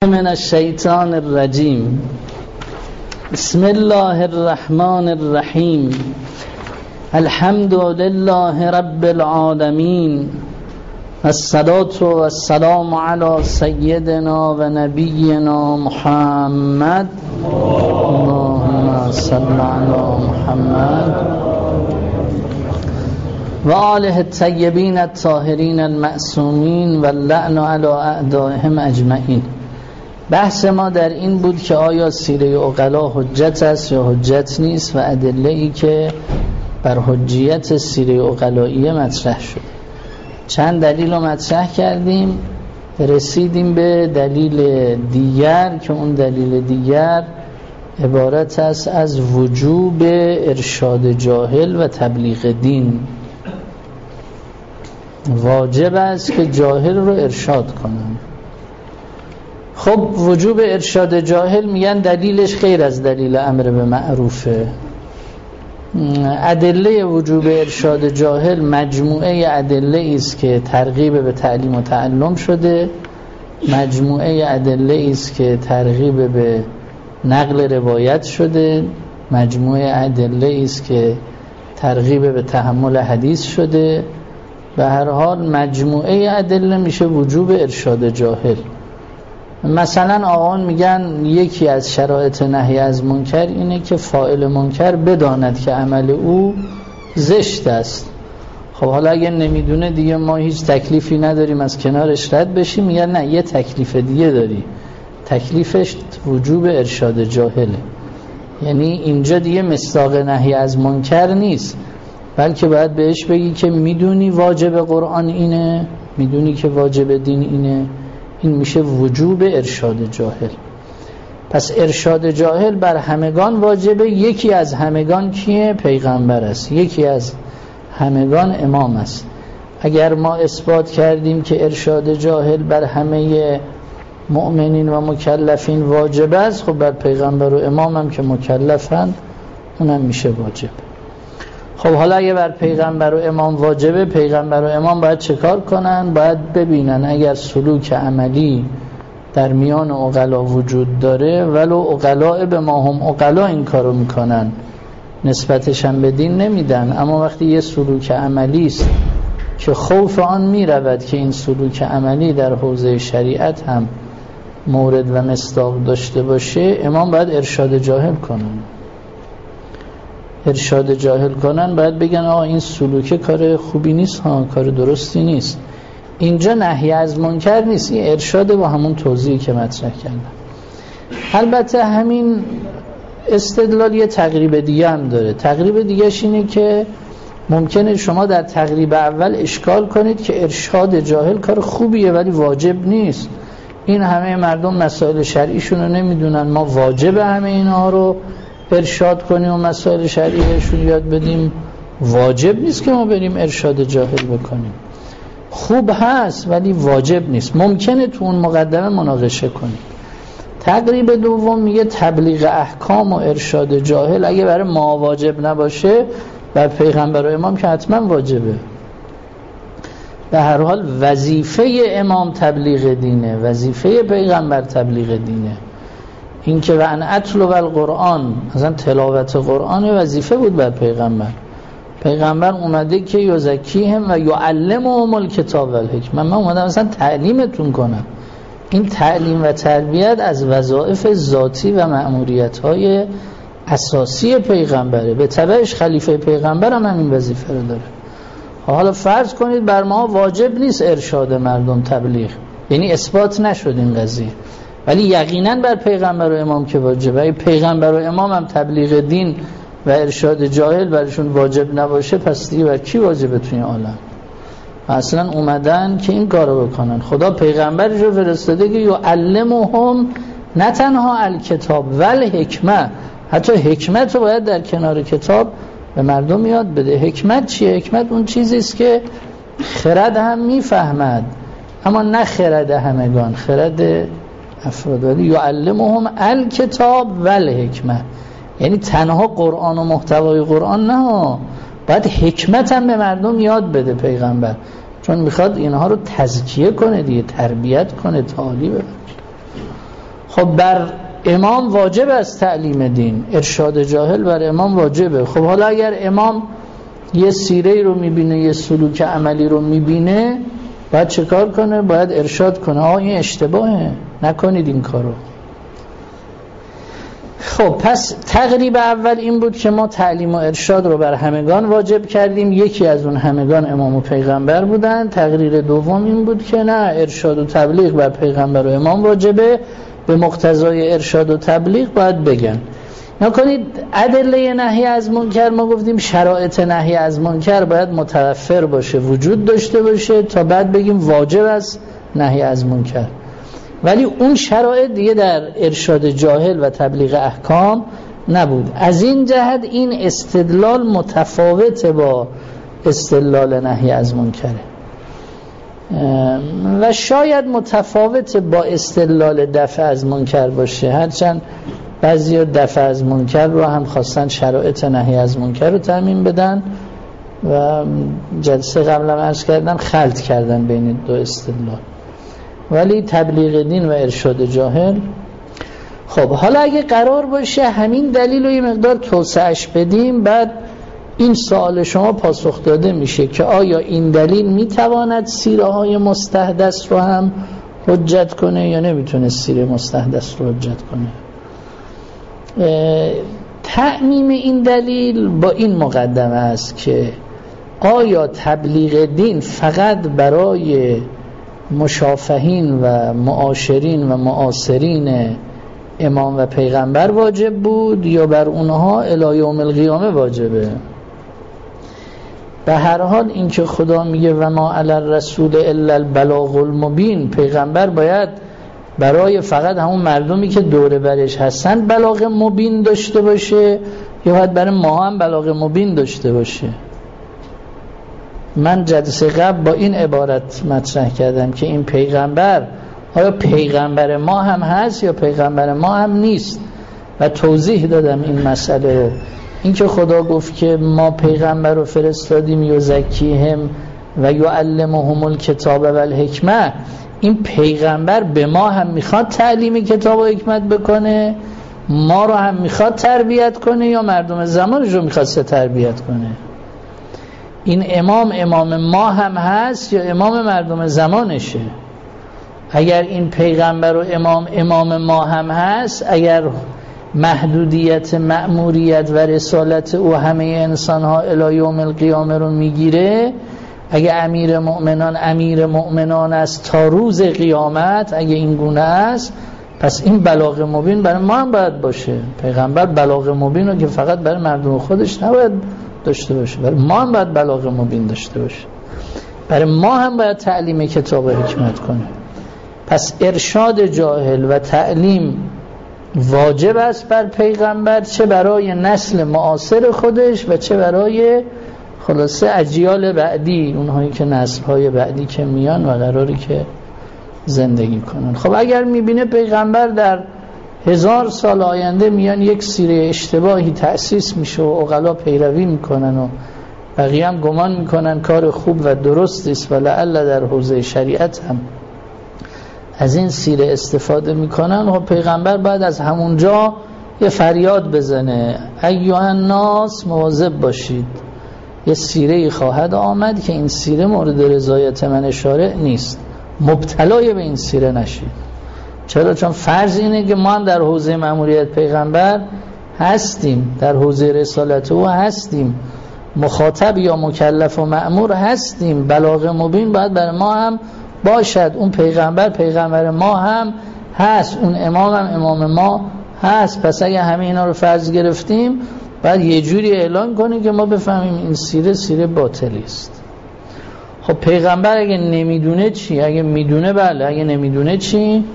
من الشیطان الرجیم. بسم الله الرحمن الرحیم. الحمد لله رب العالمین، الصلاة والسلام علی سیدنا و نبینا محمد. اللهم صل علی محمد و آله الطیبین الطاهرین المعصومین و اللعن علی اعدائهم اجمعین. بحث ما در این بود که آیا سیره عقلا حجت است یا حجت نیست و ادله‌ای که بر حجیت سیره عقلائیه مطرح شد. چند دلیل رو مطرح کردیم، رسیدیم به دلیل دیگر که اون دلیل دیگر عبارت است از وجوب ارشاد جاهل و تبلیغ دین. واجب است که جاهل رو ارشاد کنن. خب وجوب ارشاد جاهل میگن دلیلش غیر از دلیل امر به معروفه. ادله وجوب ارشاد جاهل مجموعه ادله است که ترغیب به تعلیم و تعلم شده، مجموعه ادله است که ترغیب به نقل روایت شده، مجموعه ادله است که ترغیب به تحمل حدیث شده. به هر حال مجموعه ادله میشه وجوب ارشاد جاهل. مثلا آقایان میگن یکی از شرایط نهی از منکر اینه که فاعل منکر بداند که عمل او زشت است. خب حالا اگه نمیدونه دیگه ما هیچ تکلیفی نداریم از کنارش رد بشیم. میگن نه، یه تکلیف دیگه داری، تکلیفش وجوب ارشاد جاهله. یعنی اینجا دیگه مصداق نهی از منکر نیست، بلکه باید بهش بگی که میدونی واجب قرآن اینه، میدونی که واجب دین اینه. این میشه وجوب ارشاد جاهل. پس ارشاد جاهل بر همگان واجبه. یکی از همگان کیه؟ پیغمبر است. یکی از همگان امام است. اگر ما اثبات کردیم که ارشاد جاهل بر همه مؤمنین و مکلفین واجب است، خب بر پیغمبر و امام هم که مکلفند اونم میشه واجب. خب حالا اگه بر پیغمبر و امام واجبه، پیغمبر و امام باید چه کار کنن؟ باید ببینن اگر سلوک عملی در میان عقلا وجود داره، ولو عقلا به ما هم عقلا این کارو میکنن، نسبتش هم به دین نمیدن، اما وقتی یه سلوک عملی است که خوف آن میرود که این سلوک عملی در حوزه شریعت هم مورد و مصداق داشته باشه، امام باید ارشاد جاهل کنن. ارشاد جاهل کنن باید بگن آقا این سلوک کار خوبی نیست، کار درستی نیست. اینجا نهی از منکر نیست، این ارشاد با همون توضیحی که مطرح کردم. البته همین استدلال یه تقریب دیگه هم داره. تقریب دیگهش اینه که ممکنه شما در تقریب اول اشکال کنید که ارشاد جاهل کار خوبیه ولی واجب نیست. این همه مردم مسائل شرعیشون رو نمیدونن، ما واجب همه اینها رو ارشاد کنیم و مسائل شرعیشون یاد بدیم. واجب نیست که ما بریم ارشاد جاهل بکنیم. خوب هست ولی واجب نیست. ممکنه تو اون مقدمه مناقشه کنیم. تقریب دوم میگه تبلیغ احکام و ارشاد جاهل اگه برای ما واجب نباشه، بر پیغمبر و امام که حتما واجبه. به هر حال وظیفه امام تبلیغ دینه، وظیفه پیغمبر تبلیغ دینه. این که و ان اتلو القرآن، مثلا تلاوت قرآن وظیفه بود بر پیغمبر. پیغمبر اومده که یزکیهم و یعلمهم الکتاب و الحکمه، من اومدم مثلا تعلیمتون کنم. این تعلیم و تربیت از وظایف ذاتی و مأموریت‌های اساسی پیغمبره. به تبعش خلیفه پیغمبر هم این وظیفه رو داره. حالا فرض کنید بر ما واجب نیست ارشاد مردم، تبلیغ، یعنی اثبات نشد این قضیه، ولی یقینا بر پیغمبر و امام که واجبه. پیغمبر و امام هم تبلیغ دین و ارشاد جاهل برشون واجب نباشه، پس دیگه بر کی واجبه توی این عالم؟ اصلا اومدن که این کارو بکنن. خدا پیغمبرش رو فرستاده که یعلمهم نه تنها الکتاب ول حکمه، حتی حکمت رو باید در کنار کتاب به مردم یاد بده. حکمت چیه؟ حکمت اون چیزی است که خرد هم میفهمد، اما نه خرد همگان، خرد افراد. ولی یعلمهم الکتاب والحکمه، یعنی تنها قرآن و محتوای قرآن نه، باید حکمت هم به مردم یاد بده پیغمبر، چون میخواد اینها رو تزکیه کنه دیگه، تربیت کنه، تعالی ببخشه. خب بر امام واجب است تعلیم دین، ارشاد جاهل بر امام واجبه. خب حالا اگر امام یه سیره رو میبینه، یه سلوک عملی رو میبینه، باید چه کار کنه؟ باید ارشاد کنه این اشتباهه، نکنید این کارو. خب پس تقریب اول این بود که ما تعلیم و ارشاد رو بر همگان واجب کردیم، یکی از اون همگان امام و پیغمبر بودن. تقریر دوم این بود که نه، ارشاد و تبلیغ بر پیغمبر و امام واجبه، به مقتضای ارشاد و تبلیغ باید بگن. نکنید ادله نهی از منکر، ما گفتیم شرایط نهی از منکر باید متوفر باشه، وجود داشته باشه تا بعد بگیم واجب است نهی از منکر. ولی اون شرایط دیگه در ارشاد جاهل و تبلیغ احکام نبود. از این جهت این استدلال متفاوت با استدلال نهی از منکره و شاید متفاوت با استدلال دفع از منکر باشه، هرچند بعضی دفع از منکر رو هم خواستن شرایط نهی از منکر رو تضمین بدن و جلسه قبلا عرض کردم خلط کردن بین دو استدلال. ولی تبلیغ دین و ارشاد جاهل. خب حالا اگه قرار باشه همین دلیل رو یه مقدار توسعه‌اش بدیم، بعد این سوال شما پاسخ داده میشه که آیا این دلیل میتواند سیره های مستحدث رو هم حجت کنه یا نمیتونه سیره مستحدث رو حجت کنه. تعمیم این دلیل با این مقدمه است که آیا تبلیغ دین فقط برای مشافهین و معاشرین و معاصرین امام و پیغمبر واجب بود یا بر اونها الی یوم القیامه واجبه؟ به هر حال این که خدا میگه و ما علی الرسول الا البلاغ المبین، پیغمبر باید برای فقط همون مردمی که دور برش هستن بلاغ مبین داشته باشه یا باید برای ما هم بلاغ مبین داشته باشه؟ من جلسه قبل با این عبارت مطرح کردم که این پیغمبر آیا پیغمبر ما هم هست یا پیغمبر ما هم نیست و توضیح دادم این مسئله رو. این که خدا گفت که ما پیغمبر رو فرستادیم یزکیهم و یعلمهم الکتاب و الحکمه، این پیغمبر به ما هم میخواد تعلیم کتاب و حکمت بکنه، ما رو هم میخواد تربیت کنه یا مردم زمانش رو میخواد تربیت کنه؟ این امام ما هم هست یا امام مردم زمانشه؟ اگر این پیغمبر و امام ما هم هست، اگر محدودیت مأموریت و رسالت او همه انسان ها الی یوم القیامه رو میگیره، اگه امیر مؤمنان است تا روز قیامت، اگه این گونه است، پس این بلاغ مبین برای ما هم باید باشه. پیغمبر بلاغ مبین رو که فقط برای مردم خودش نباید داشته باشه، برای ما هم باید بلاغ مبین داشته باشه، برای ما هم باید تعلیم کتاب و حکمت کنه. پس ارشاد جاهل و تعلیم واجب است بر پیغمبر، چه برای نسل معاصر خودش و چه برای خلاصه اجیال بعدی، اونهایی که نسل‌های بعدی که میان و قراری که زندگی کنن. خب اگر میبینه پیغمبر در 1000 سال آینده میان یک سیره اشتباهی تأسیس میشه و عقلا پیروی میکنن و بقیه هم گمان میکنن کار خوب و درست است و لعل در حوزه شریعت هم از این سیره استفاده میکنن، و پیغمبر بعد از همونجا یه فریاد بزنه ایها الناس مواظب باشید، یه سیره خواهد آمد که این سیره مورد رضایت من شارع نیست، مبتلای به این سیره نشید. چرا؟ چون فرض اینه که ما هم در حوزه مأموریت پیغمبر هستیم، در حوزه رسالت او هستیم، مخاطب یا مکلف و مأمور هستیم، بلاغ مبین باید برای ما هم باشد. اون پیغمبر ما هم هست، اون امام ما هست. پس اگه همه اینا رو فرض گرفتیم، بعد یه جوری اعلان کنیم که ما بفهمیم این سیره باطلی است. خب پیغمبر اگه نمیدونه چی؟ اگه میدونه بله، اگه نمیدونه چی؟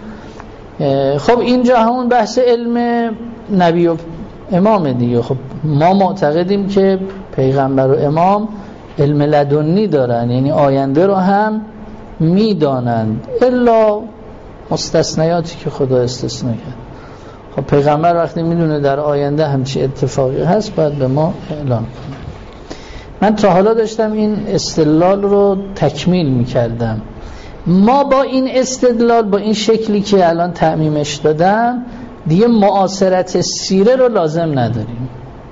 خب اینجا همون بحث علم نبی و امام دیگه. خب ما معتقدیم که پیغمبر و امام علم لدنی دارن، یعنی آینده رو هم میدانند، الا مستثنیاتی که خدا استثنا کرد. خب پیغمبر وقتی میدونه در آینده همچی اتفاقی هست، باید به ما اعلان کنه. من تا حالا داشتم این استدلال رو تکمیل میکردم. ما با این استدلال، با این شکلی که الان تعمیمش دادم، دیگه معاصرت سیره رو لازم نداریم.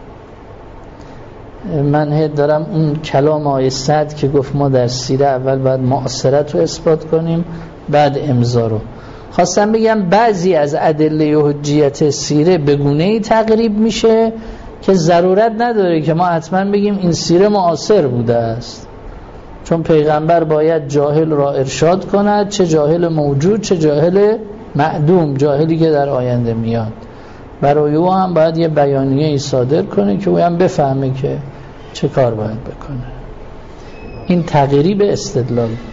من دارم اون کلام آقای سعد که گفت ما در سیره اول باید معاصرت رو اثبات کنیم بعد امضا رو. خواستم بگم بعضی از ادله حجیت سیره به گونه‌ای تقریب میشه که ضرورت نداره که ما حتما بگیم این سیره معاصر بوده است، چون پیغمبر باید جاهل را ارشاد کند، چه جاهل موجود چه جاهل معدوم، جاهلی که در آینده میاد. برای او هم باید یه بیانیه ای صادر کنه که او هم بفهمه که چه کار باید بکنه. این تغییری به استدلال بود.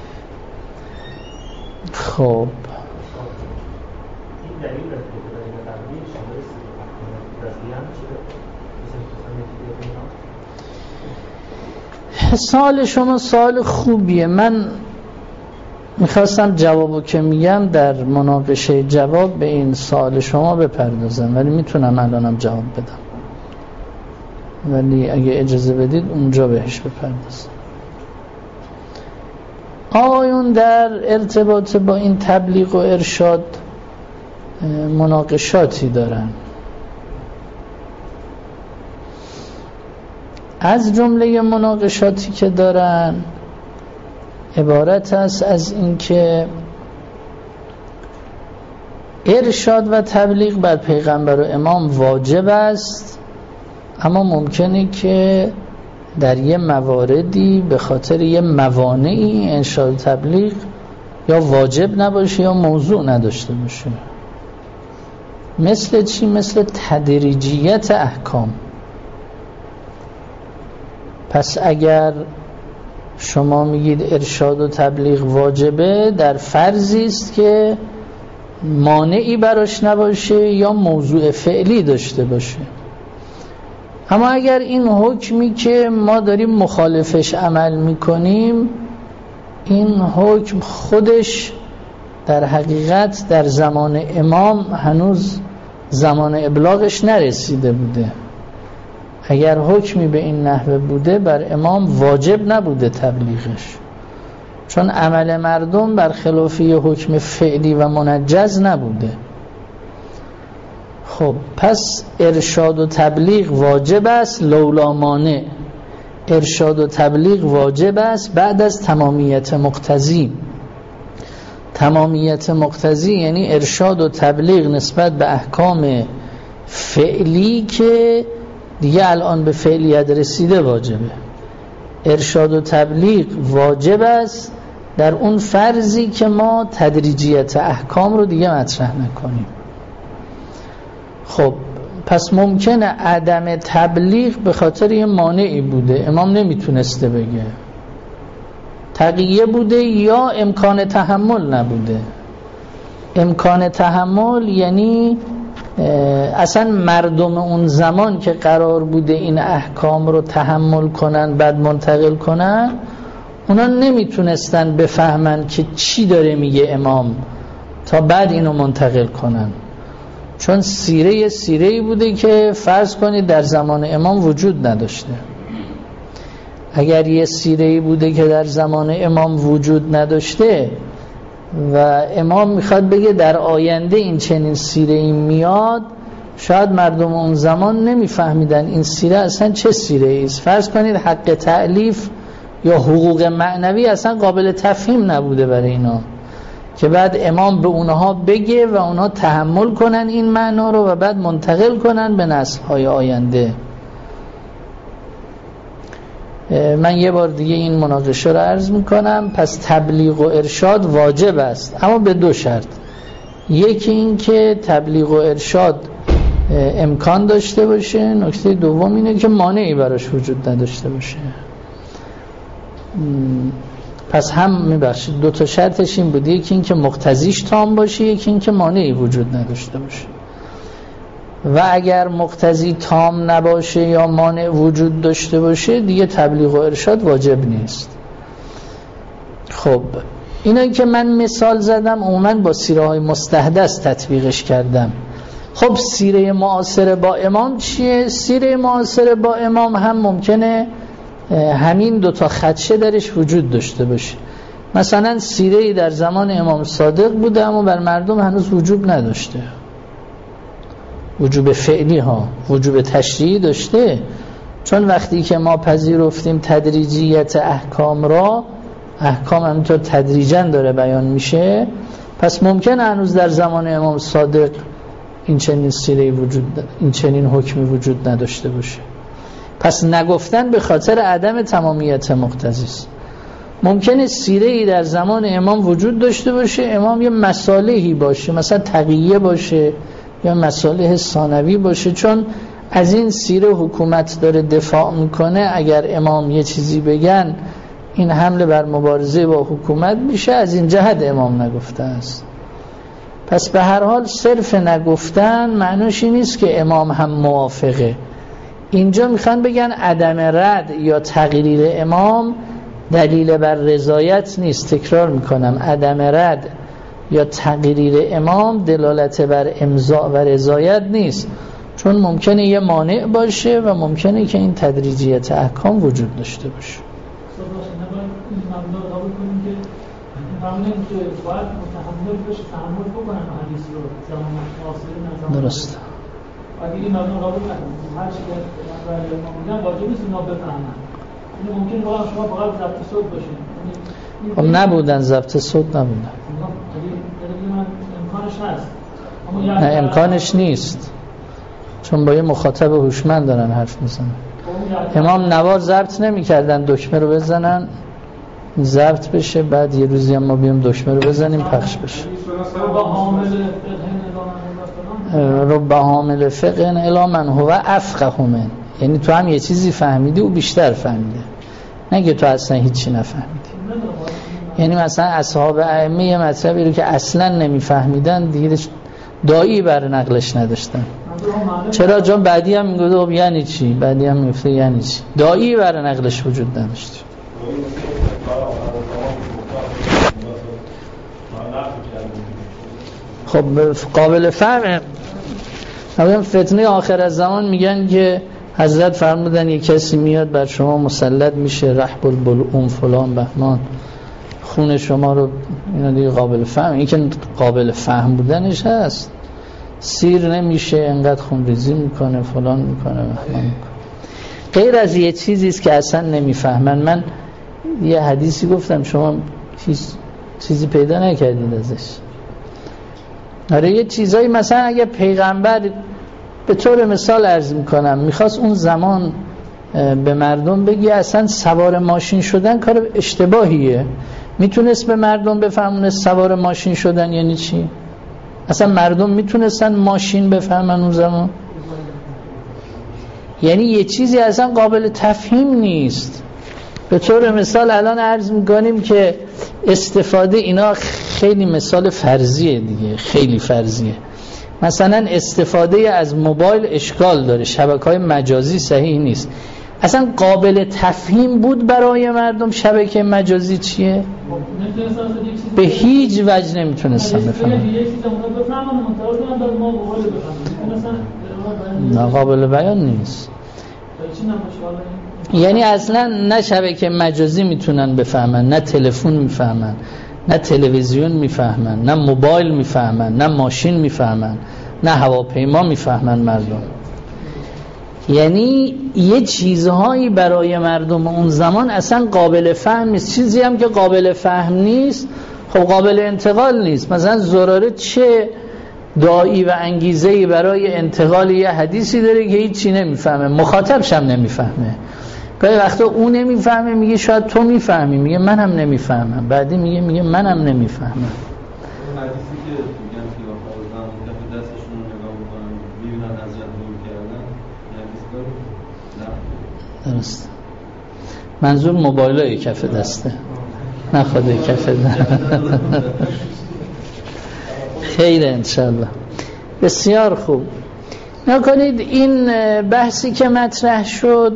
خب سوال شما سوال خوبیه. من میخواستم جوابو که میگم در مناقشه جواب به این سوال شما بپردازم، ولی میتونم الانم جواب بدم، ولی اگه اجازه بدید اونجا بهش بپردازم. آقایون در ارتباط با این تبلیغ و ارشاد مناقشاتی دارن. از جمله مناقشاتی که دارن عبارت است از این که ارشاد و تبلیغ بر پیغمبر و امام واجب است، اما ممکنه که در یه مواردی به خاطر یه موانعی ارشاد و تبلیغ یا واجب نباشه یا موضوع نداشته باشه. مثل چی؟ مثل تدریجیت احکام. پس اگر شما میگید ارشاد و تبلیغ واجبه، در فرضی است که مانعی براش نباشه یا موضوع فعلی داشته باشه. اما اگر این حکمی که ما داریم مخالفش عمل میکنیم، این حکم خودش در حقیقت در زمان امام هنوز زمان ابلاغش نرسیده بوده، اگر حکمی به این نحوه بوده بر امام واجب نبوده تبلیغش، چون عمل مردم برخلاف یه حکم فعلی و منجز نبوده. خب پس ارشاد و تبلیغ واجب است لولا مانع. ارشاد و تبلیغ واجب است بعد از تمامیت مقتضی. تمامیت مقتضی یعنی ارشاد و تبلیغ نسبت به احکام فعلی که دیگه الان به فعلیت رسیده واجبه. ارشاد و تبلیغ واجب است در اون فرضی که ما تدریجیت احکام رو دیگه مطرح نکنیم. خب پس ممکنه عدم تبلیغ به خاطر یه مانعی بوده، امام نمیتونسته بگه، تقیه بوده یا امکان تحمل نبوده. امکان تحمل یعنی اصلا مردم اون زمان که قرار بوده این احکام رو تحمل کنن بعد منتقل کنن، اونا نمیتونستن بفهمن که چی داره میگه امام تا بعد اینو منتقل کنن، چون سیره‌ای بوده که فرض کنید در زمان امام وجود نداشته. اگر یه سیره‌ای بوده که در زمان امام وجود نداشته و امام میخواد بگه در آینده این چنین سیره‌ای میاد، شاید مردم اون زمان نمیفهمیدن این سیره اصلا چه سیره‌ای است. فرض کنید حق تألیف یا حقوق معنوی اصلا قابل تفهیم نبوده برای اینا، که بعد امام به اونها بگه و اونها تحمل کنن این معنا رو و بعد منتقل کنن به نسل‌های آینده. من یه بار دیگه این مناقشه رو عرض میکنم. پس تبلیغ و ارشاد واجب است، اما به دو شرط. یکی این که تبلیغ و ارشاد امکان داشته باشه، نکته دوم اینه که مانعی براش وجود نداشته باشه. پس هم میبخشید دو تا شرطش این بود، یکی این که مقتضیش تام باشه، یکی این که مانعی وجود نداشته باشه. و اگر مقتضی تام نباشه یا مانع وجود داشته باشه دیگه تبلیغ و ارشاد واجب نیست. خب اینا که من مثال زدم عموما با سیره های مستحدث تطبیقش کردم. خب سیره معاصر با امام چیه؟ سیره معاصر با امام هم ممکنه همین دوتا خدشه درش وجود داشته باشه. مثلا سیره‌ای در زمان امام صادق بوده اما بر مردم هنوز وجوب نداشته، وجوب فعلی ها، وجوب تشریعی داشته. چون وقتی که ما پذیرفتیم تدریجیت احکام را، احکام همینطور تدریجاً داره بیان میشه، پس ممکن هنوز در زمان امام صادق این چنین سیره‌ای این چنین حکمی وجود نداشته باشه. پس نگفتن به خاطر عدم تمامیت مقتضی است. ممکنه سیره‌ای در زمان امام وجود داشته باشه، امام یه مصالحی باشه، مثلا تقیه باشه یا مصالح ثانوی باشه، چون از این سیره حکومت داره دفاع میکنه، اگر امام یه چیزی بگن این حمله بر مبارزه با حکومت میشه، از این جهت امام نگفته است. پس به هر حال صرف نگفتن معنیش این نیست که امام هم موافقه. اینجا میخوان بگن عدم رد یا تقریر امام دلیل بر رضایت نیست. تکرار میکنم، عدم رد یا تقریر امام دلالت بر امضاء و رضایت نیست، چون ممکنه یه مانع باشه و ممکنه که این تدریجیت احکام وجود داشته باشه. درست. اگه این مبنا قبول نکنید هر چی که من میگم واجب نیست اونا بفهمن. این ممکنه واقعا شما فقط ضبط صوت باشین. خب نبودن، ضبط صوت نبودن. امکانش هست. نه امکانش نیست، چون با یه مخاطب هوشمند دارن حرف میزنن. امام نوار ضبط نمی‌کردن، دکمه رو بزنن ضبط بشه، بعد یه روزی هم ما بیام دکمه رو بزنیم پخش بشه. رب حامل فقه الی من هو افقه من، یعنی تو هم یه چیزی فهمیدی و بیشتر فهمیده، نگه تو اصلا هیچی نفهمیدی. یعنی مثلا اصحاب ائمه یه مطلبی رو که اصلا نمیفهمیدن دیگه دایی بر نقلش نداشتن. چرا؟ چون بعدی هم میگه یعنی چی، بعدی هم میگه یعنی چی، دایی بر نقلش وجود نداشت. خب قابل فهم. همین فتنه آخر از زمان میگن که حضرت فرمودن یک کسی میاد بر شما مسلط میشه، رحب البلعوم فلان بهمان، خون شما رو، اینا دیگه قابل فهم. این که قابل فهم بودنش هست، سیر نمیشه، انقدر خون ریزی میکنه، فلان میکنه، بهمان میکنه. غیر از یه چیزی است که اصلا نمیفهمن. من یه حدیثی گفتم، شما چیزی پیدا نکردید ازش. آره یه چیزایی مثلا اگه پیغمبر به طور مثال عرض میکنم میخواست اون زمان به مردم بگی اصلا سوار ماشین شدن کار اشتباهیه، میتونست به مردم بفهمونه سوار ماشین شدن یعنی چی؟ اصلا مردم میتونستن ماشین بفهمن اون زمان؟ یعنی یه چیزی اصلا قابل تفهیم نیست. به طور مثال الان عرض میکنیم که استفاده اینا خیلی مثال فرضیه دیگه، خیلی فرضیه. مثلا استفاده از موبایل اشکال داره، شبکه‌های مجازی صحیح نیست. اصلا قابل تفهیم بود برای مردم شبکه مجازی چیه؟ به هیچ وجه نمیتونستن بفهمن. نه قابل بیان نیست. یعنی اصلا نه شبکه مجازی میتونن بفهمن، نه تلفن میفهمن، نه تلویزیون میفهمن، نه موبایل میفهمن، نه ماشین میفهمن، نه هواپیما میفهمن مردم. یعنی یه چیزهایی برای مردم اون زمان اصلا قابل فهم نیست. چیزی هم که قابل فهم نیست خب قابل انتقال نیست. مثلا زراره چه داعی و انگیزه‌ای برای انتقال یه حدیثی داره که هیچی نمیفهمه، مخاطبش هم نمیفهمه. گاهی وقتا اون نمیفهمه میگه شاید تو میفهمی، میگه منم نمیفهمم، بعدی میگه منم نمیفهمم. اون حدیثی که میگن خلافه زمان کف دستشون رو نگاه میکنن میبینن حضرت دور کردن، حدیث داره؟ نه درست. منظور موبایلای کف دسته، نه خود کف دسته. خیر انشالله. بسیار خوب. نکنید این بحثی که مطرح شد،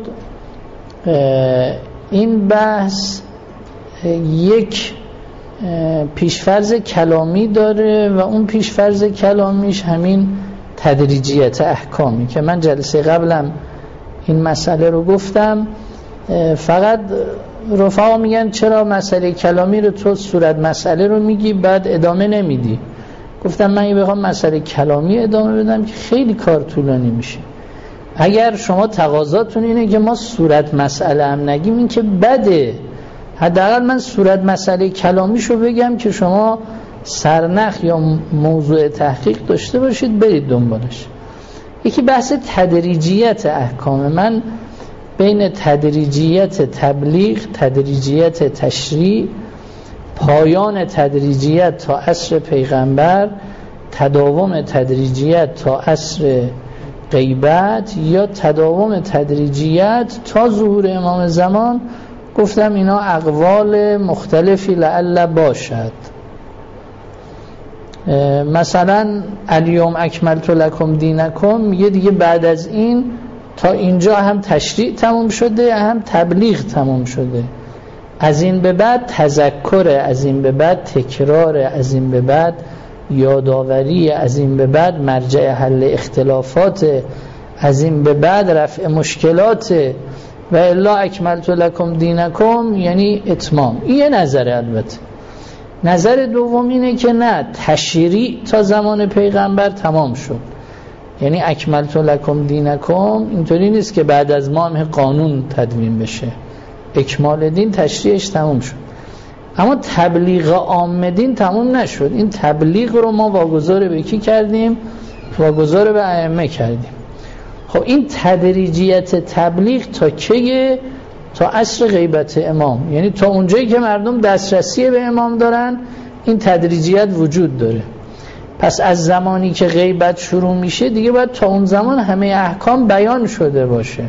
این بحث یک پیشفرض کلامی داره و اون پیشفرض کلامیش همین تدریجیت احکامی که من جلسه قبلم این مسئله رو گفتم. فقط رفقا میگن چرا مسئله کلامی رو تو صورت مسئله رو میگی بعد ادامه نمیدی؟ گفتم من بخوام مسئله کلامی ادامه بدم که خیلی کار طولانی میشه. اگر شما تقاضاتون اینه که ما صورت مسئله هم نگیم این که بده، حداقل من صورت مسئله کلامیشو بگم که شما سرنخ یا موضوع تحقیق داشته باشید برید دنبالش. یکی بحث تدریجیت احکام. من بین تدریجیت تبلیغ، تدریجیت تشریع، پایان تدریجیت تا عصر پیغمبر، تداوم تدریجیت تا عصر غیبت یا تداوم تدریجیت تا ظهور امام زمان، گفتم اینا اقوال مختلفی لعل باشد. مثلا الیوم اکملت لکم دینکم میگه دیگه بعد از این تا اینجا هم تشریع تموم شده هم تبلیغ تموم شده، از این به بعد تذکر، از این به بعد تکرار، از این به بعد یادآوری، از این به بعد مرجع حل اختلافات، از این به بعد رفع مشکلات. و الا اکملت لکم دینکم یعنی اتمام. این یه نظره. البته نظر دوم اینه که نه، تشریع تا زمان پیغمبر تمام شد، یعنی اکملت لکم دینکم اینطوری نیست که بعد از ما هم قانون تدوین بشه. اکمال دین تشریعش تمام شد، اما تبلیغ عام دین تمام نشد. این تبلیغ رو ما واگذار به کی کردیم؟ واگذار به ائمه کردیم. خب این تدریجیت تبلیغ تا کیه؟ تا عصر غیبت امام، یعنی تا اونجایی که مردم دسترسی به امام دارن این تدریجیت وجود داره. پس از زمانی که غیبت شروع میشه دیگه باید تا اون زمان همه احکام بیان شده باشه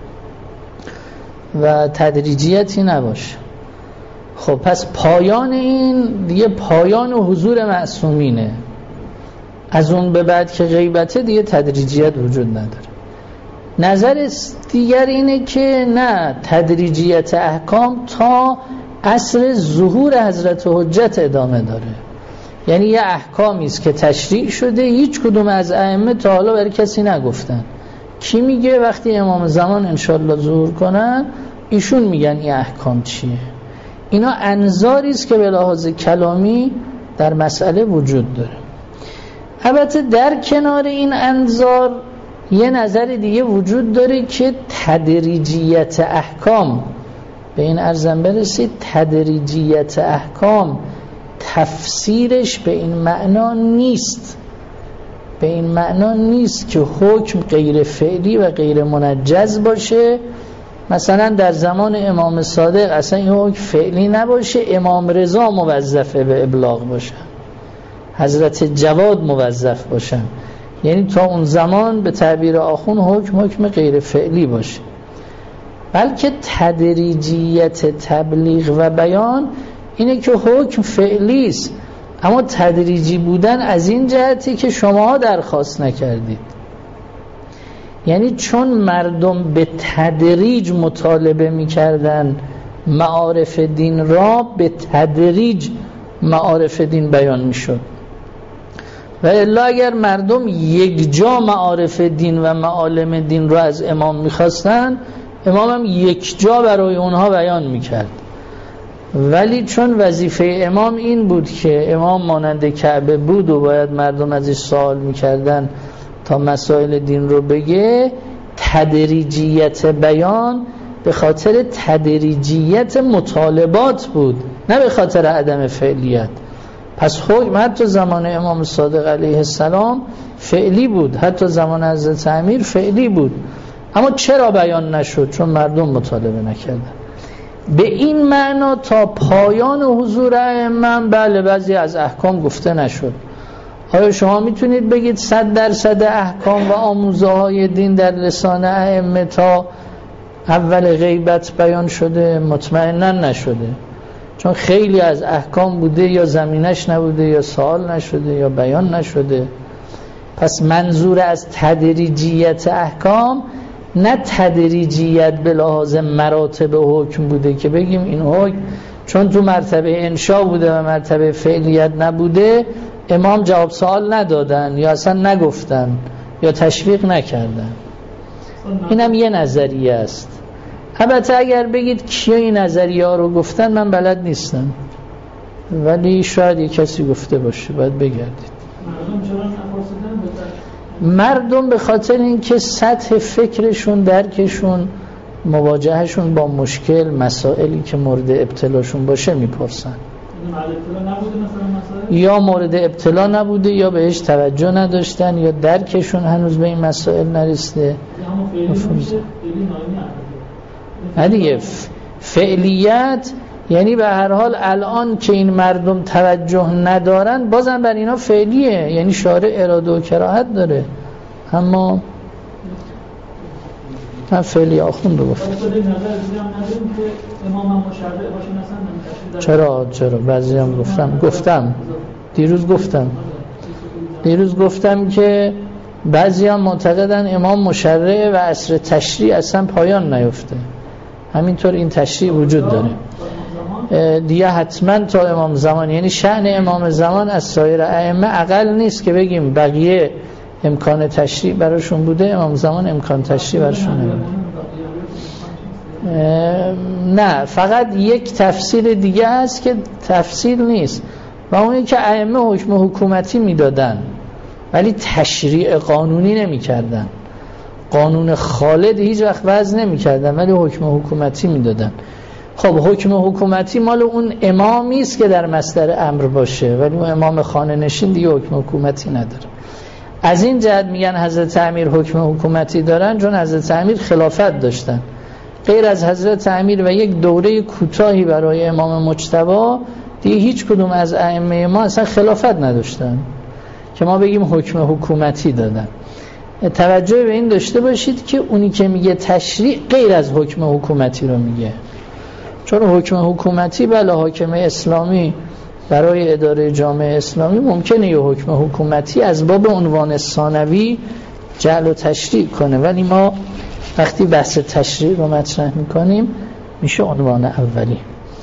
و تدریجیتی نباشه. خب پس پایان این دیگه پایان و حضور معصومینه. از اون به بعد که غیبته دیگه تدریجیت وجود نداره. نظر دیگر اینه که نه، تدریجیت احکام تا عصر ظهور حضرت حجت ادامه داره. یعنی یه احکامی است که تشریع شده، هیچ کدوم از ائمه تا حالا برای کسی نگفتن. کی میگه؟ وقتی امام زمان انشالله ظهور کنن ایشون میگن این احکام چیه. اینا انظاری است که به لحاظ کلامی در مسئله وجود داره. البته در کنار این انظار یه نظر دیگه وجود داره که تدریجیت احکام، به این ارزم برسید، تدریجیت احکام تفسیرش به این معنا نیست. به این معنا نیست که حکم غیر فعلی و غیر منجز باشه. مثلا در زمان امام صادق اصلا این حکم فعلی نباشه، امام رضا موظفه به ابلاغ باشن، حضرت جواد موظف باشن، یعنی تا اون زمان به تعبیر آخون حکم غیر فعلی باشه. بلکه تدریجیت تبلیغ و بیان اینه که حکم فعلی است، اما تدریجی بودن از این جهتی که شما درخواست نکردید. یعنی چون مردم به تدریج مطالبه میکردن معارف دین را، به تدریج معارف دین بیان میشد. و الا اگر مردم یک جا معارف دین و معالم دین را از امام میخواستن، امام هم یک جا برای اونها بیان میکرد. ولی چون وظیفه امام این بود که امام مانند کعبه بود و باید مردم ازش سوال میکردن تا مسائل دین رو بگه، تدریجیت بیان به خاطر تدریجیت مطالبات بود، نه به خاطر عدم فعلیت. پس حکم حتی زمان امام صادق علیه السلام فعلی بود، حتی زمان حضرت امیر فعلی بود، اما چرا بیان نشد؟ چون مردم مطالبه نکردن. به این معنا تا پایان حضور ائمه بله بعضی از احکام گفته نشد. آیا شما میتونید بگید 100% احکام و آموزه های دین در لسان ائمه تا اول غیبت بیان شده؟ مطمئنا نشده، چون خیلی از احکام بوده یا زمینش نبوده یا سوال نشده یا بیان نشده. پس منظور از تدریجیت احکام نه تدریجیت به لحاظ مراتب حکم بوده که بگیم این حکم چون تو مرتبه انشا بوده و مرتبه فعلیت نبوده امام جواب سوال ندادن یا اصلا نگفتن یا تشویق نکردن. اینم یه نظریه است. البته اگر بگید کیا این نظریه ها رو گفتن من بلد نیستم، ولی شاید یک کسی گفته باشه، باید بگردید. مردم به خاطر اینکه سطح فکرشون، درکشون، مواجهشون با مشکل، مسائلی که مورد ابتلاشون باشه میپرسن. یا مورد ابتلا نبوده یا بهش توجه نداشتن یا درکشون هنوز به این مسائل نرسیده. نه دیگه، فعلیت یعنی به هر حال الان که این مردم توجه ندارن بازم بر اینا فعلیه، یعنی شارع اراده و کراهت داره، اما من فعلی آخوند رو گفتم. چرا بعضی هم گفتم دیروز گفتم که بعضی هم معتقدن امام مشرع و عصر تشریع اصلا پایان نیفته، همینطور این تشریع وجود داره دیگه حتما تا امام زمان، یعنی شأن امام زمان از سایر ائمه اقل نیست که بگیم بقیه امکان تشریع براشون بوده، امام زمان امکان تشریع براشون نبوده. نه، فقط یک تفسیر دیگه هست که تفسیر نیست و اونی که ائمه حکم حکومتی میدادن ولی تشریع قانونی نمی کردن، قانون خالد هیچ وقت وضع نمی کردن ولی حکم حکومتی میدادن. خب حکم حکومتی مال اون امامی است که در مصدر امر باشه، ولی اون امام خانه نشین دیگه حکم حکومتی نداره. از این جهت میگن حضرت امیر حکم حکومتی دارن چون حضرت امیر خلافت داشتن، غیر از حضرت امیر و یک دوره کوتاهی برای امام مجتبی دیگه هیچ کدوم از ائمه ما اصلا خلافت نداشتن که ما بگیم حکم حکومتی دادن. توجه به این داشته باشید که اونی که میگه تشریع غیر از حکم حکومتی رو میگه، چون حکم حکومتی بله حاکم اسلامی برای اداره جامعه اسلامی ممکنه یه حکم حکومتی از باب عنوان ثانوی جعل و تشریع کنه، ولی ما وقتی بحث تشریع رو مطرح میکنیم میشه عنوان اولی.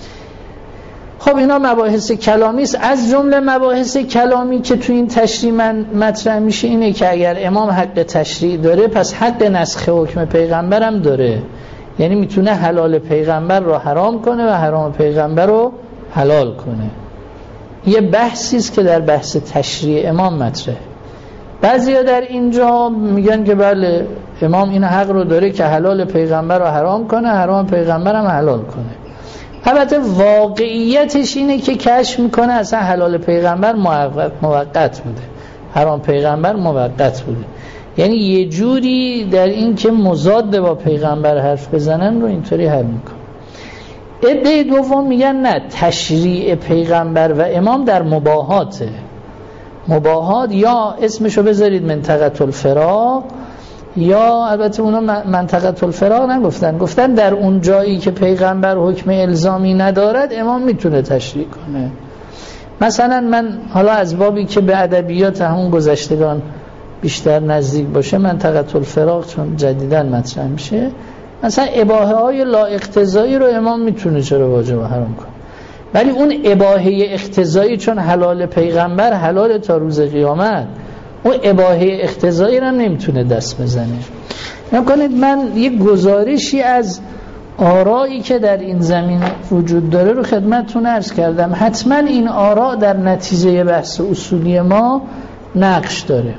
خب اینا مباحث کلامی است. از جمله مباحث کلامی که تو این تشریع مطرح میشه اینه که اگر امام حق تشریع داره پس حق نسخ حکم پیغمبر هم داره، یعنی میتونه حلال پیغمبر رو حرام کنه و حرام پیغمبر رو حلال کنه. یه بحثی است که در بحث تشریع امام مطرحه. بعضیا در اینجا میگن که بله امام این حق رو داره که حلال پیغمبر رو حرام کنه، حرام پیغمبر هم حلال کنه. البته واقعیتش اینه که کشف میکنه اصلا حلال پیغمبر موقت بوده، حرام پیغمبر موقت بوده، یعنی یه جوری در این که مضاد با پیغمبر حرف بزنن رو اینطوری حل میکنه. عده دوم میگن نه، تشریع پیغمبر و امام در مباحاته. مباحات یا اسمشو بذارید منطقه الفراق، یا البته اونا منطقه الفراق نگفتن، گفتن در اون جایی که پیغمبر حکم الزامی ندارد امام میتونه تشریع کنه. مثلا من حالا از بابی که به ادبیات همون گذشتگان بیشتر نزدیک باشه، منطقه الفراق چون جدیداً مطرح میشه، مثلا اباحه های لا اقتضایی رو امام میتونه چرا واجب و حرام کنه، ولی اون اباحه اقتضایی چون حلال پیغمبر حلال تا روز قیامت، اون اباحه اقتضایی رو نمیتونه دست بزنه. نکنید من یک گزارشی از آرایی که در این زمین وجود داره رو خدمتتون عرض کردم. حتما این آرا در نتیجه بحث اصولی ما نقش داره.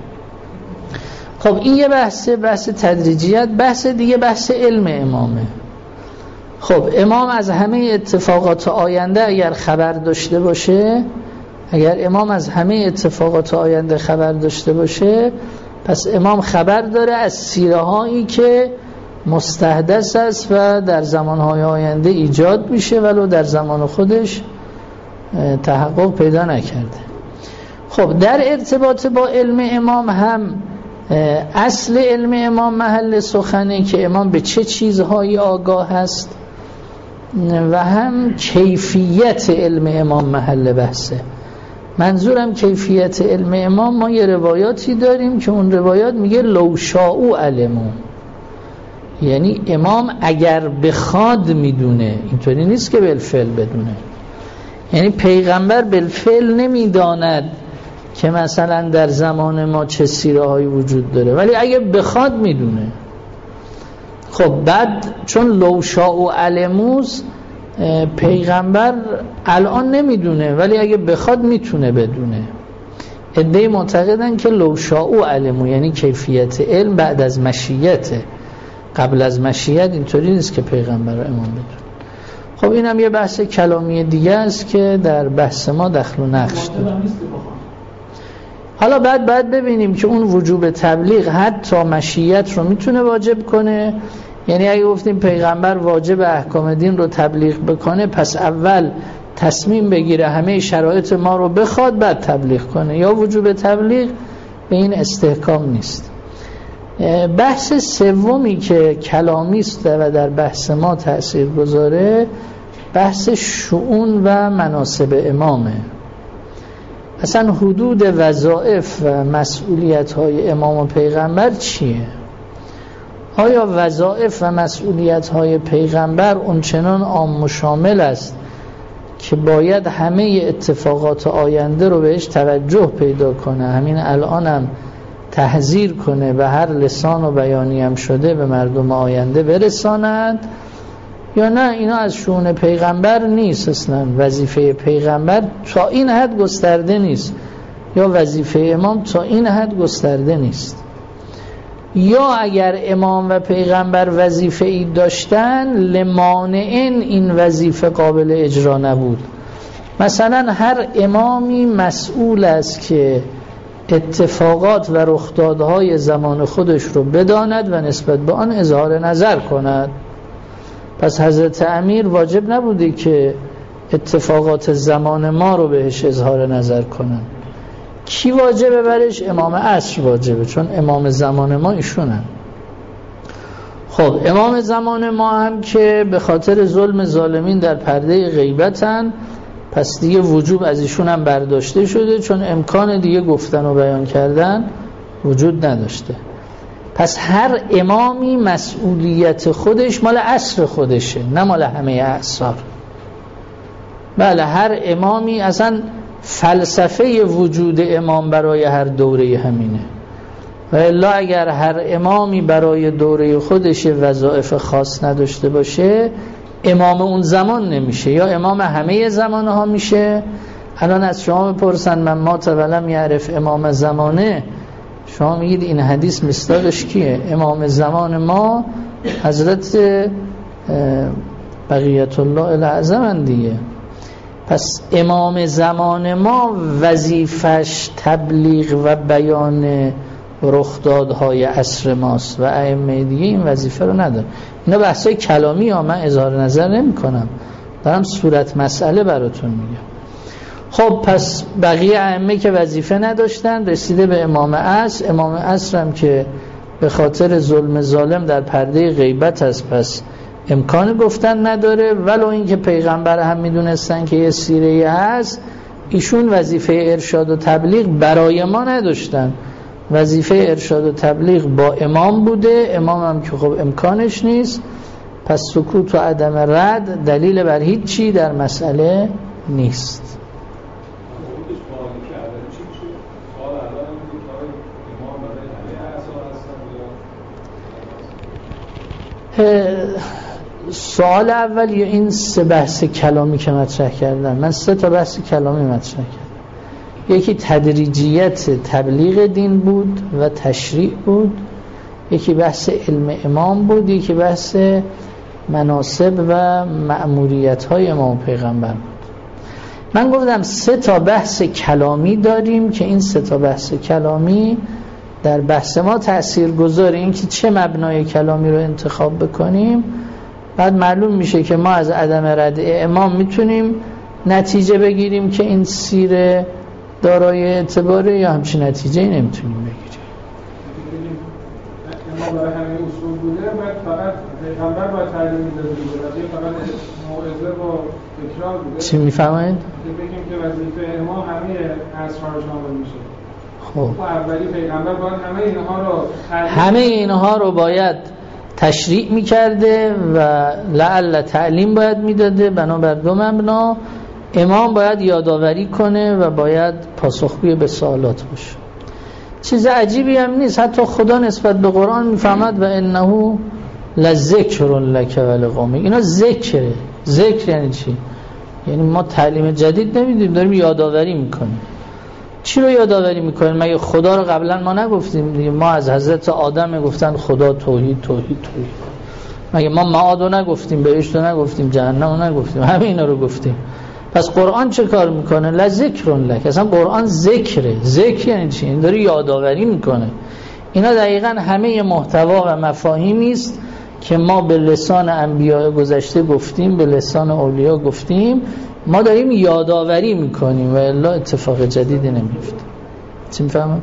خب این یه بحث تدریجیت. بحث دیگه بحث علم امامه. خب امام از همه اتفاقات آینده اگر خبر داشته باشه، اگر امام از همه اتفاقات آینده خبر داشته باشه، پس امام خبر داره از سیره هایی که مستحدث است و در زمانهای آینده ایجاد میشه ولو در زمان خودش تحقق پیدا نکرده. خب در ارتباط با علم امام هم اصل علم امام محل سخنه که امام به چه چیزهایی آگاه است و هم کیفیت علم امام محل بحثه. منظورم کیفیت علم امام، ما یه روایاتی داریم که اون روایات میگه لو شاءوا علموا، یعنی امام اگر بخواد میدونه، اینطوری نیست که بالفعل بدونه. یعنی پیغمبر بالفعل نمیداند که مثلا در زمان ما چه سیره هایی وجود داره، ولی اگه بخواد میدونه. خب بعد چون لوشا و علموز پیغمبر الان نمیدونه ولی اگه بخواد میتونه بدونه. عده‌ای معتقدن که لوشا و علمو یعنی کیفیت علم بعد از مشیته، قبل از مشیت اینطوری نیست که پیغمبر رو امام بدونه. خب اینم یه بحث کلامی دیگه است که در بحث ما دخل و نقش داره. حالا بعد ببینیم که اون وجوب تبلیغ حتی مشیت رو میتونه واجب کنه. یعنی اگه گفتیم پیغمبر واجب احکام دین رو تبلیغ بکنه، پس اول تصمیم بگیره همه شرایط ما رو بخواد بعد تبلیغ کنه، یا وجوب تبلیغ به این استحکام نیست. بحث سومی که کلامی است و در بحث ما تأثیر گذاره بحث شؤون و مناصب امامه. اصلا حدود وظایف و مسئولیت‌های امام و پیغمبر چیه؟ آیا وظایف و مسئولیت‌های پیغمبر اونچنان عام و شامل است که باید همه اتفاقات آینده رو بهش توجه پیدا کنه، همین الانم تحذیر کنه و هر لسان و بیانی هم شده به مردم آینده برساند، یا نه اینا از شؤون پیغمبر نیست؟ اصلا وظیفه پیغمبر تا این حد گسترده نیست، یا وظیفه امام تا این حد گسترده نیست. یا اگر امام و پیغمبر وظیفه ای داشتن لمانعن این وظیفه قابل اجرا نبود. مثلا هر امامی مسئول است که اتفاقات و رخدادهای زمان خودش رو بداند و نسبت به آن اظهار نظر کند. پس حضرت امیر واجب نبوده که اتفاقات زمان ما رو بهش اظهار نظر کنن. کی واجبه برش؟ امام عصر واجبه، چون امام زمان ما ایشونن. خب امام زمان ما هم که به خاطر ظلم ظالمین در پرده غیبتن، پس دیگه وجوب از ایشون هم برداشته شده، چون امکان دیگه گفتن و بیان کردن وجود نداشته. پس هر امامی مسئولیت خودش مال عصر خودشه، نه مال همه اعصار. بله هر امامی، اصلا فلسفه وجود امام برای هر دوره همینه. و الا اگر هر امامی برای دوره خودش وظایف خاص نداشته باشه امام اون زمان نمیشه، یا امام همه زمانها میشه. الان از شما بپرسن من مات ولم یعرف امام زمانه، شما میگید این حدیث مصداقش کیه؟ امام زمان ما حضرت بقیت الله الاعظم دیگه. پس امام زمان ما وظیفش تبلیغ و بیان رخدادهای عصر ماست و ائمه دیگه این وظیفه رو نداره. اینا بحثای کلامی ها، من اظهار نظر نمی کنم، دارم صورت مسئله براتون میگم. خب پس بقیه ائمه که وظیفه نداشتن رسیده به امام عصر. امام عصر هم که به خاطر ظلم ظالم در پرده غیبت است، پس امکان گفتن نداره. ولو اینکه پیغمبر هم میدونستن که یه سیره هست، ایشون وظیفه ارشاد و تبلیغ برای ما نداشتن، وظیفه ارشاد و تبلیغ با امام بوده. امام هم که خب امکانش نیست، پس سکوت و عدم رد دلیل بر هیچ چی در مسئله نیست. سوال اول یا این 3 بحث کلامی که مطرح کردن، من 3 تا بحث کلامی مطرح کردم. یکی تدریجیت تبلیغ دین بود و تشریع بود، یکی بحث علم امام بود، یکی بحث مناسب و مأموریت های امام پیغمبر بود. من گفتم 3 تا بحث کلامی داریم که این 3 تا بحث کلامی در بحث ما تأثیر گذاره. این که چه مبنای کلامی رو انتخاب بکنیم بعد معلوم میشه که ما از عدم رد امام میتونیم نتیجه بگیریم که این سیره دارای اعتباره، یا همچین نتیجه نمیتونیم بگیریم. امام برای همین اصول بوده، بعد فقط پیغمبر باید تعلیم میداده بوده، فقط موعظه با تکرار بوده. چی میفهمید؟ بگیم که وظیفه امام همه اصحاب شامل میشه. خب اولی پیغمبر باید همه اینها رو باید تشریع میکرده و لعل تعلیم باید میداده. بنابر 2 مبنا امام باید یادآوری کنه و باید پاسخگوی به سوالات باشه. چیز عجیبی هم نیست، حتی خدا نسبت به قرآن میفهمد و انه لذکر لک ولقومک. اینا ذکره. ذکر یعنی چی؟ یعنی ما تعلیم جدید نمیدیم، داریم یادآوری میکنیم. چی رو یادآوری میکنیم؟ مگه خدا رو قبلا ما نگفتیم دیگه؟ ما از حضرت آدم گفتن خدا توحید توحید توحید. مگه ما معاد رو نگفتیم، بهشت رو نگفتیم، جهنم رو نگفتیم؟ همه اینا رو گفتیم. پس قرآن چه کار میکنه؟ لذکر لک. اصلا قرآن ذکره. ذکر یعنی چی؟ این داره یادآوری میکنه. اینا دقیقاً همه محتوا و مفاهیمی است که ما به لسان انبیاء گذشته گفتیم، به لسان اولیا گفتیم، ما داریم یادآوری میکنیم و الا اتفاق جدیدی نمیفته. چی میفهمم؟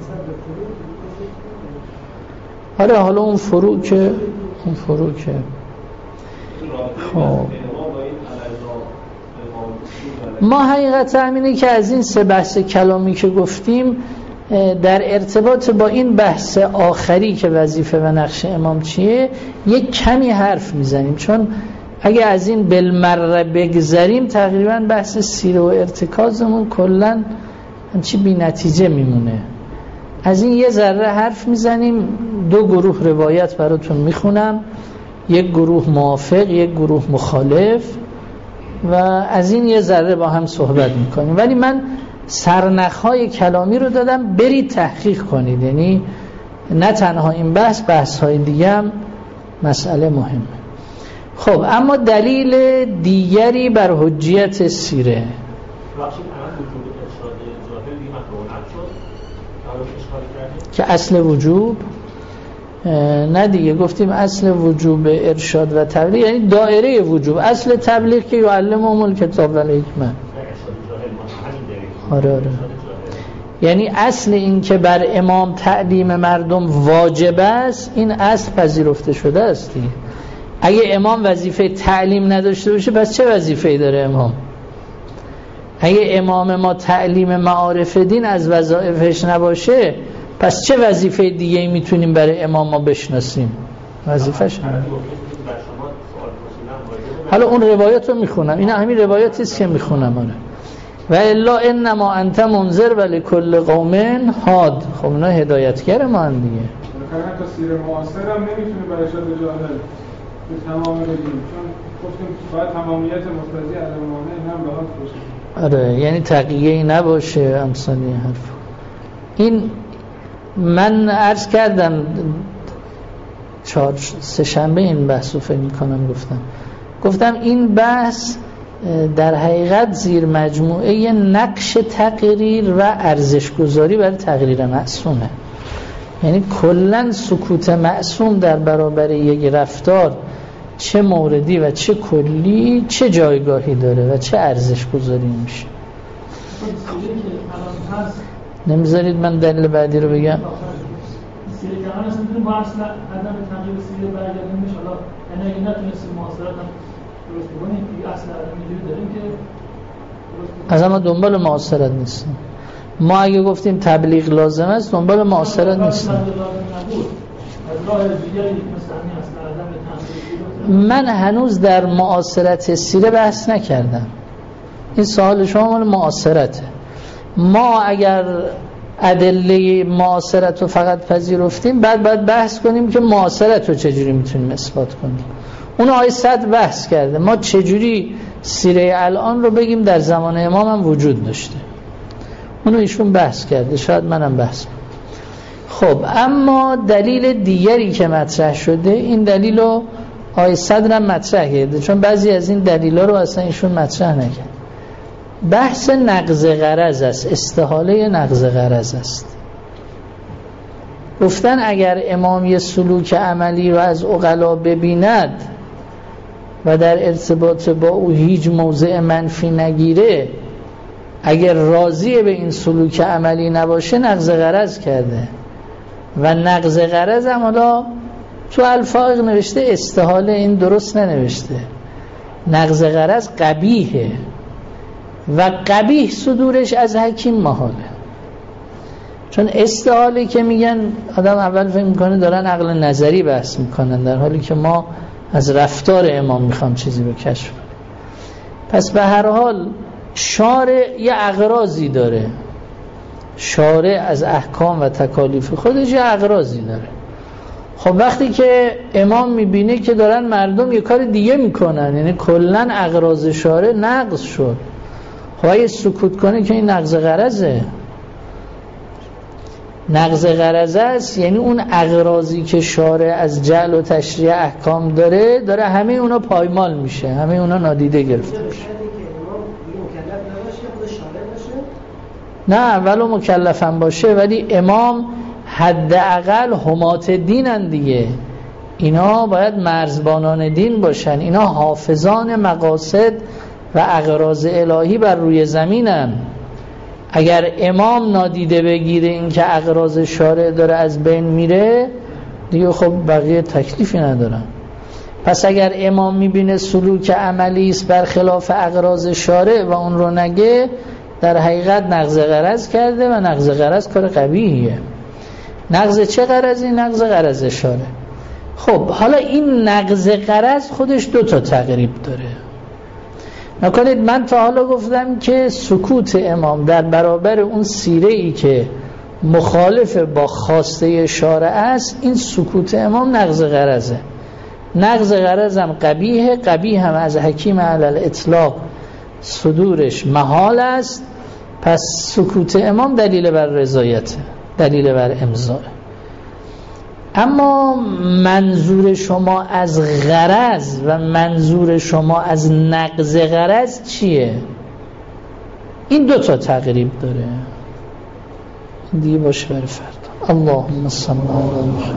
آره حالا اون فروع که خب ما حقیقت همینه که از این 3 بحث کلامی که گفتیم در ارتباط با این بحث آخری که وظیفه و نقش امام چیه یک کمی حرف میزنیم، چون اگه از این بالمره بگذریم تقریبا بحث سیره و ارتکازمون کلن چی بی نتیجه میمونه. از این یه ذره حرف میزنیم. 2 گروه روایت براتون میخونم، یک گروه موافق، یک گروه مخالف، و از این یه ذره با هم صحبت میکنیم. ولی من سرنخهای کلامی رو دادم برید تحقیق کنید، یعنی نه تنها این بحث‌های دیگه هم مسئله مهمه. خب اما دلیل دیگری بر حجیت سیره که اصل وجوب نه دیگه گفتیم اصل وجوب ارشاد و تبلیغ یعنی دایره وجوب. اصل تبلیغ که یعلمهم الکتاب و الحکمه. آره. یعنی اصل این که بر امام تعلیم مردم واجب است، این اصل پذیرفته شده است. اگه امام وظیفه تعلیم نداشته باشه پس چه وظیفه‌ای داره امام؟ اگه امام ما تعلیم معارف دین از وظایفش نباشه پس چه وظیفه دیگه‌ای میتونیم برای امام ما بشناسیم؟ وظیفه‌ش همین. حالا اون روایت رو میخونم، این همین روایتی است که میخونم. آره و الا انما انت منذر ولکل قوم هاد. خب اینا هدایتگر ما هم دیگه. حتی سیر معاصر هم نمیتونه برای ارشاد جاهل به تمام بگیم، چون گفتیم باید تمامیت مقتضی علمانه این هم لحاظ باشه. آره یعنی تقییه‌ای نباشه امثال این حرف. این من عرض کردم 3 شنبه این بحث رو فکر میکنم گفتم این بحث در حقیقت زیر مجموعه نقش تقریر و ارزشگذاری برای تقریر معصومه. یعنی کلن سکوت معصوم در برابر یک رفتار چه موردی و چه کلی چه جایگاهی داره و چه ارزشگذاری میشه. نمیذارید من دلیل بعدی رو بگم؟ سیره کلام اصلا میتونیم با اصلا عدم تغییر سیره برگردیم میشه. حالا یعنی اگه نتونستیم معاصرت هم درست بکنیم که اصل عدم اینجوری داریم که از ما دنبال معاصرت نیستیم. ما اگه گفتیم تبلیغ لازم است دنبال معاصرت نیستیم. من هنوز در معاصرت سیره بحث نکردم. این سوال شما مال معاصرته. ما اگر ادله معاصرت رو فقط پذیرفتیم بعد باید بحث کنیم که معاصرت رو چجوری میتونیم اثبات کنیم. اون آیه 100 بحث کرده ما چجوری سیره الان رو بگیم در زمان امام هم وجود داشته. اونو ایشون بحث کرده، شاید منم بحث کنم. خب اما دلیل دیگری که مطرح شده، این دلیل رو آیه 100 هم مطرح کرده، چون بعضی از این دلیلا رو اصلا ایشون مطرح نکرد. بحث نقض غرض است، استحاله نقض غرض است. گفتن اگر امام یه سلوک عملی رو از عقلا ببیند و در ارتباط با او هیچ موضع منفی نگیره، اگر راضی به این سلوک عملی نباشه نقض غرض کرده. و نقض غرض هم حالا تو الفاظ نوشته استحاله، این درست ننوشته. نقض غرض قبیحه و قبیح صدورش از حکیم محاله. چون استحاله که میگن آدم اول فکر میکنه دارن عقل نظری بحث میکنن، در حالی که ما از رفتار امام میخوام چیزی رو کشف کنیم. پس به هر حال شارع یه اغراضی داره، شارع از احکام و تکالیف خودش یه اغراضی داره. خب وقتی که امام میبینه که دارن مردم یه کار دیگه میکنن، یعنی کلن اغراض شارع نقض شد، خب اگه سکوت کنه که این نقض غرضه، نقض غرض است، یعنی اون اغراضی که شارع از جعل و تشریع احکام داره همه اونا پایمال میشه، همه اونا نادیده گرفته میشه. نه ولو مکلفم باشه، ولی امام حداقل حمات دینن دیگه، اینا باید مرزبانان دین باشن، اینا حافظان مقاصد و اغراض الهی بر روی زمینن. اگر امام نادیده بگیره این که اغراض شارع داره از بین میره دیگه، خب بقیه تکلیفی ندارن. پس اگر امام میبینه سلوک عملی است بر خلاف اغراض شارع و اون رو نگه، در حقیقت نقض غرض کرده و نقض غرض کار قبیحیه. نقض چه غرضی؟ نقض غرض شارع. خب حالا این نقض غرض خودش 2 تا تقریب داره. نکنید من تا حالا گفتم که سکوت امام در برابر اون سیره‌ای که مخالف با خواسته شارع است، این سکوت امام نقض غرضه. نقض غرض هم قبیحه، قبیح هم از حکیم علی الاطلاق صدورش محال است. پس سکوت امام دلیل بر رضایته، دلیل بر امضاء. اما منظور شما از غرض و منظور شما از نقض غرض چیه؟ این 2 تا تقریب داره دیگه، باشه برای فردا. اللهم صل علی